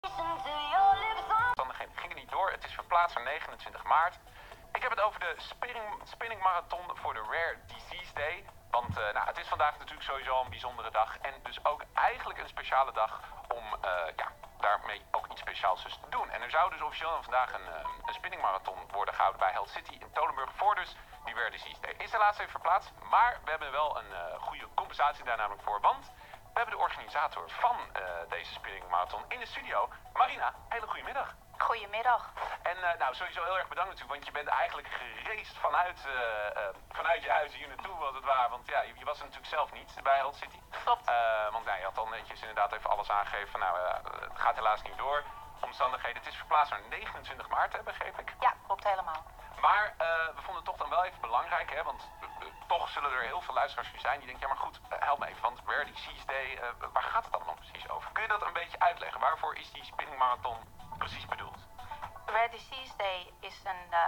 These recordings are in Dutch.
Dan ging het niet door. Het is verplaatst naar 29 maart. Ik heb het over de spinning marathon voor de Rare Disease Day. Want het is vandaag natuurlijk sowieso al een bijzondere dag. En dus ook eigenlijk een speciale dag om daarmee ook iets speciaals dus te doen. En er zou dus officieel vandaag een spinning marathon worden gehouden bij Health City in Tolenburg voor dus die Rare Disease Day. Is helaas even verplaatst, maar we hebben wel een goede compensatie daar namelijk voor. Want we hebben de organisator van deze spinning marathon in de studio. Marina, hele goede middag. Goedemiddag. En sowieso heel erg bedankt natuurlijk, want je bent eigenlijk geraced vanuit je huis hier naartoe, als het ware. Want ja, je was er natuurlijk zelf niet bij Health City. Klopt. Want je had al netjes inderdaad even alles aangegeven. Het gaat helaas niet door. Omstandigheden. Het is verplaatst naar 29 maart, hè, begreep ik. Ja, klopt helemaal. Maar we vonden het toch dan wel even belangrijk, hè, want toch zullen er heel veel luisteraars zijn die denken, ja maar goed, help me even, want Rare Disease Day, waar gaat het allemaal precies over? Kun je dat een beetje uitleggen? Waarvoor is die spinning marathon precies bedoeld? Rare Disease Day is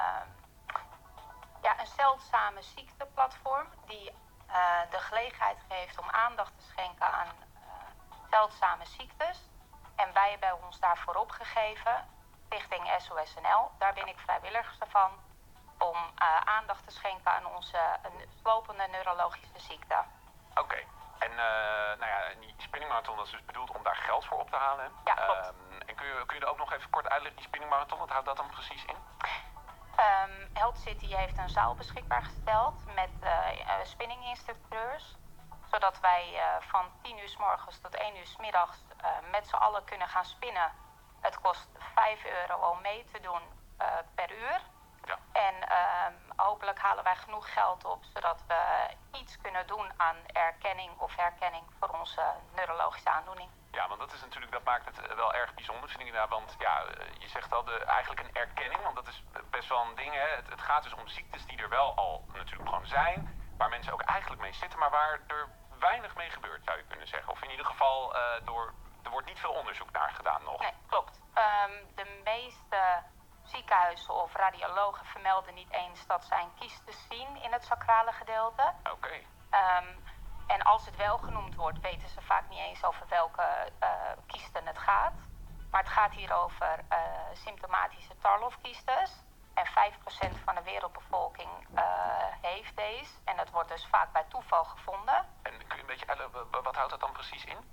een zeldzame ziekteplatform die de gelegenheid geeft om aandacht te schenken aan zeldzame ziektes. En wij hebben ons daarvoor opgegeven, Stichting SOSNL. Daar ben ik vrijwilligster van, om aandacht te schenken aan onze slopende neurologische ziekte. Oké. En die spinning marathon is dus bedoeld om daar geld voor op te halen. Ja, klopt. En kun je er ook nog even kort uitleggen, die spinning marathon, wat houdt dat dan precies in? Health City heeft een zaal beschikbaar gesteld met spinninginstructeurs. Zodat wij van 10 uur 's morgens tot 1 uur 's middags met z'n allen kunnen gaan spinnen. Het kost €5 om mee te doen per uur. Ja. En hopelijk halen wij genoeg geld op, zodat we iets kunnen doen aan erkenning voor onze neurologische aandoening. Ja, want dat maakt het wel erg bijzonder, vind ik inderdaad. Want je zegt al eigenlijk een erkenning, want dat is best wel een ding. Hè? Het gaat dus om ziektes die er wel al natuurlijk gewoon zijn, waar mensen ook eigenlijk mee zitten, maar waar er weinig mee gebeurt, zou je kunnen zeggen. Of in ieder geval, er wordt niet veel onderzoek naar gedaan nog. Nee, klopt. De meeste ziekenhuizen of radiologen vermelden niet eens dat zij een kiestes zien in het sacrale gedeelte. Oké. En als het wel genoemd wordt, weten ze vaak niet eens over welke kiesten het gaat. Maar het gaat hier over symptomatische Tarlov-kiestes. En 5% van de wereldbevolking heeft deze. En het wordt dus vaak bij toeval gevonden. En kun je een beetje uitleggen, wat houdt dat dan precies in?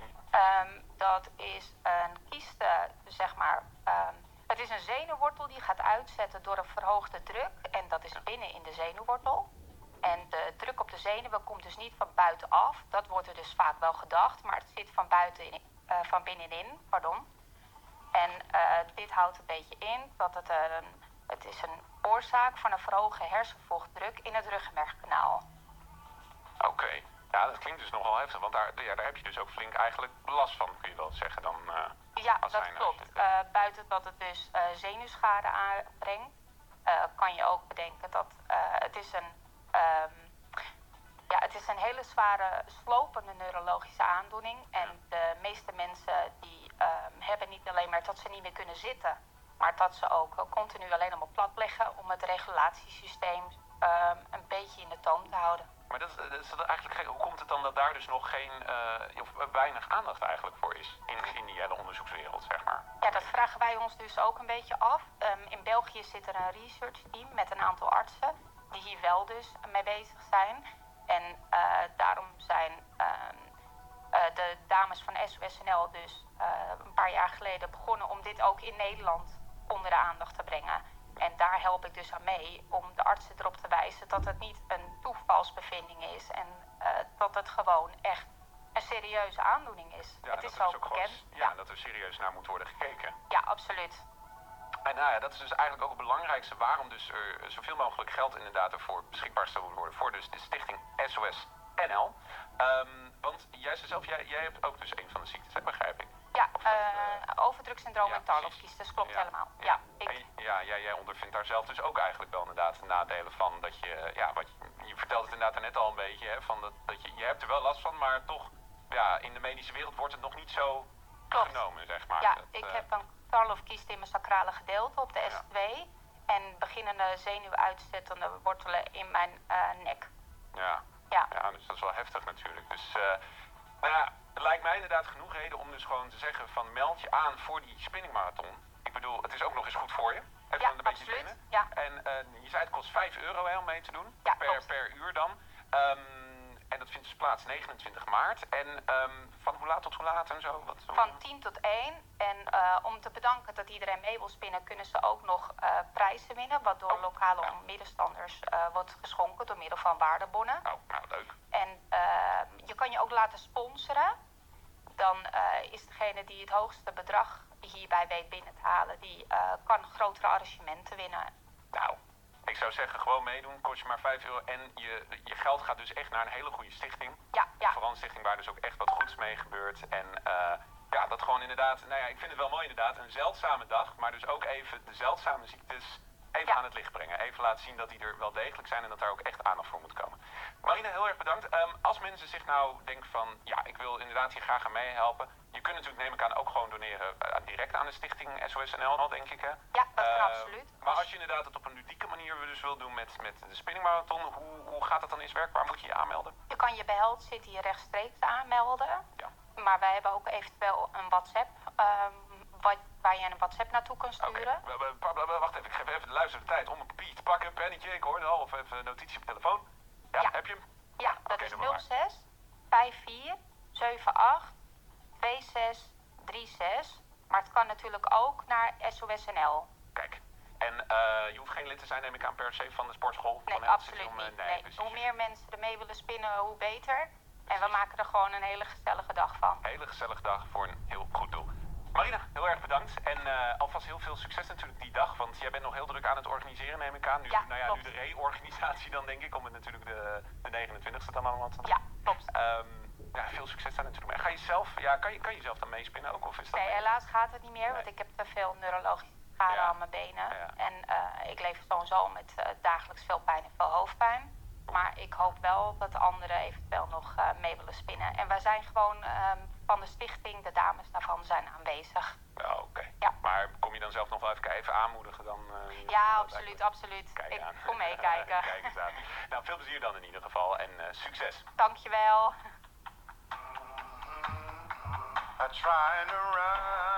Dat is een kieste, zeg maar. Het is een zenuwwortel die gaat uitzetten door een verhoogde druk. En dat is binnen in de zenuwwortel. En de druk op de zenuwen komt dus niet van buitenaf. Dat wordt er dus vaak wel gedacht, maar het zit van binnenin. En dit houdt een beetje in dat het is een oorzaak van een verhoogde hersenvochtdruk in het ruggenmergkanaal. Oké. Ja, dat klinkt dus nogal heftig, want daar heb je dus ook flink eigenlijk last van, kun je wel zeggen. Ja, dat klopt. Buiten dat het dus zenuwschade aanbrengt, kan je ook bedenken dat het is een hele zware slopende neurologische aandoening. En de meeste mensen die hebben niet alleen maar dat ze niet meer kunnen zitten, maar dat ze ook continu alleen maar plat liggen om het regulatiesysteem een beetje in de toom te houden. Maar dat is eigenlijk gek. Hoe komt het dan dat daar dus nog of weinig aandacht eigenlijk voor is in die hele onderzoekswereld, zeg maar? Ja, dat vragen wij ons dus ook een beetje af. In België zit er een research team met een aantal artsen die hier wel dus mee bezig zijn. En daarom zijn de dames van SOSNL dus een paar jaar geleden begonnen om dit ook in Nederland onder de aandacht te brengen. En daar help ik dus aan mee om de artsen erop te wijzen dat het niet een toevalsbevinding is. En dat het gewoon echt een serieuze aandoening is. Ja, het is ook bekend. Ja, dat er serieus naar moet worden gekeken. Ja, absoluut. En dat is dus eigenlijk ook het belangrijkste waarom dus er zoveel mogelijk geld inderdaad ervoor beschikbaar zou moeten worden voor dus de stichting SOSNL. Want jij zei zelf, jij hebt ook dus een van de ziektes, hè, begrijp ik? Ja, overdruksyndroom en Tarlov-kiestes, klopt helemaal. Ja, jij ondervindt daar zelf dus ook eigenlijk wel inderdaad de nadelen van dat je, je vertelt het inderdaad net al een beetje, hè, van dat je hebt er wel last van, maar toch, in de medische wereld wordt het nog niet zo genomen, zeg maar. Ja, ik heb een Tarlov-kiest in mijn sacrale gedeelte op de S2 en beginnende zenuwuitzettende wortelen in mijn nek. Ja, dus dat is wel heftig natuurlijk. Dus het lijkt mij inderdaad genoeg reden om dus gewoon te zeggen van meld je aan voor die spinningmarathon. Ik bedoel, het is ook nog eens goed voor je. Even Ja, een beetje absoluut. spinnen. Ja. En je zei het kost €5 hè, om mee te doen. Ja, per uur dan. En dat vindt dus plaats 29 maart. En van hoe laat tot hoe laat en zo? Van 10 tot 1. En om te bedanken dat iedereen mee wil spinnen, kunnen ze ook nog prijzen winnen. Wat door lokale middenstanders wordt geschonken door middel van waardebonnen. Oh, nou leuk. En je kan je ook laten sponsoren. Dan is degene die het hoogste bedrag hierbij weet binnen te halen, die kan grotere arrangementen winnen. Nou, ik zou zeggen gewoon meedoen, kost je maar €5. En je geld gaat dus echt naar een hele goede stichting. Ja. Vooral een stichting waar dus ook echt wat goeds mee gebeurt. En ja, dat gewoon inderdaad, nou ja, ik vind het wel mooi inderdaad, een zeldzame dag. Maar dus ook even de zeldzame ziektes even aan het licht brengen. Even laten zien dat die er wel degelijk zijn en dat daar ook echt aandacht voor moet komen. Marina, heel erg bedankt. Als mensen zich nou denken van, ja, ik wil inderdaad hier graag aan meehelpen. Je kunt natuurlijk, neem ik aan, ook gewoon doneren direct aan de stichting SOS-NL, denk ik, hè? Ja, dat kan absoluut. Maar als je inderdaad het op een ludieke manier dus wil doen met de spinningmarathon, hoe gaat dat dan eens werken? Waar moet je je aanmelden? Je kan je bij Health City rechtstreeks aanmelden. Ja. Maar wij hebben ook eventueel een WhatsApp, waar je een WhatsApp naartoe kan sturen. Wacht even, ik geef even de luisteraar de tijd om een papier te pakken, een pennetje, ik hoorde al, of even een notitie op de telefoon. Ja, heb je hem? Ja, dat is doe maar. 06 54 78 26 36. Maar het kan natuurlijk ook naar SOS-NL. Kijk, en je hoeft geen lid te zijn, neem ik aan, per se van de sportschool? Nee, van Health absoluut City niet. Nee, Nee. precies. Hoe meer mensen ermee willen spinnen, hoe beter. En we maken er gewoon een hele gezellige dag van. Hele gezellige dag voor een heel goed doel. Marina, heel erg bedankt. En alvast heel veel succes natuurlijk die dag. Want jij bent nog heel druk aan het organiseren, neem ik aan. Nu, nu de reorganisatie dan, denk ik. Om het natuurlijk de 29e dan allemaal te doen. Ja, klopt. Veel succes daar natuurlijk mee. Ga je zelf, kan je zelf dan meespinnen ook? Of is dat Nee, helaas gaat het niet meer. Want ik heb te veel neurologische schade aan mijn benen. Ja. En ik leef sowieso met dagelijks veel pijn en veel hoofdpijn. Maar ik hoop wel dat de anderen eventueel nog mee willen spinnen. En wij zijn gewoon van de stichting, de dames daarvan zijn aanwezig. Ja, oké. Ja. Maar kom je dan zelf nog wel even aanmoedigen dan? Ja, absoluut, absoluut. Kijk Ik aan. kom meekijken. Kijk eens aan. Nou, veel plezier dan in ieder geval en succes. Dankjewel. I try to run.